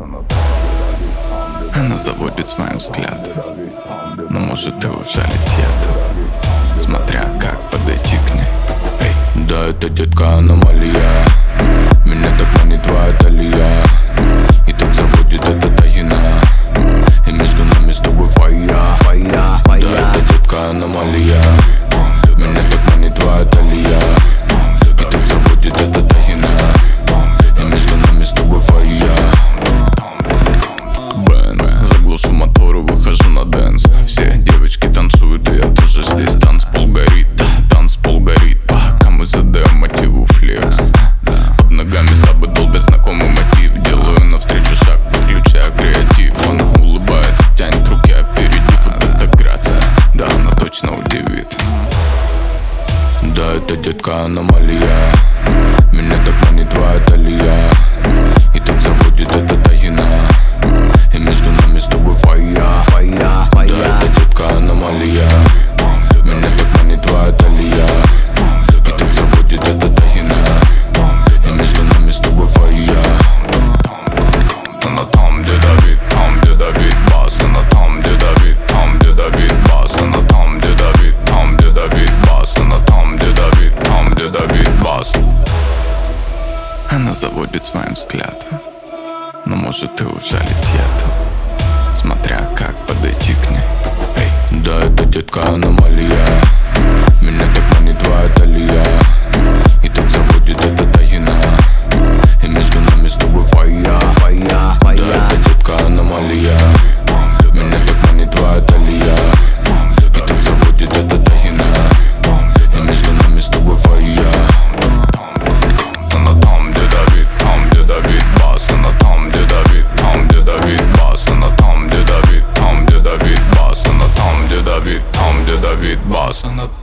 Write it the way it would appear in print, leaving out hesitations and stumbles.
Она заводит своим взглядом, но может и ужалить ядом, смотря как подойти к ней. Эй. Да, это детка аномалия, меня так манит твоя талия, и так заводит эта тагина, и между нами с тобой фая. Да, это детка аномалия, меня так манит твоя талия, и так заводит эта тагина, и между нами с тобой фая. Бенз, заглушу мотор и выхожу на дэнс. Все девочки танцуют, и я тоже здесь. Танцпол горит, пока мы задаем мотиву флекс. Под ногами сабы долбят знакомый мотив. Делаю навстречу шаг, подключая креатив. Она улыбается, тянет руки аперитив. Вот эта грация, да, она точно удивит. Да, это детка аномалия, меня так манит твоя талия, и так заводит эта тагина, и между нами с тобой фая. Да, это детка аномалия, меня так манит твоя талия, и так заводит эта тагина, и между нами с тобой фая. Она там, где Давид бас. Она там, где Давид бас. Она там, где Давид бас. Она там, где Давид бас. Она заводит своим взглядом, но может и ужалить ядом, смотря как подойти к ней. Эй. Да, это детка аномалия, меня так манит твоя талия, и так заводит эта тагина, и между нами с тобой фая. Да, это детка аномалия, меня так манит твоя талия, и так заводит эта тагина, и между нами с тобой фая. Она там, где Давид бас. Она там, где Давид бас. Она там, где Давид бас. Она там, где Давид бас. Она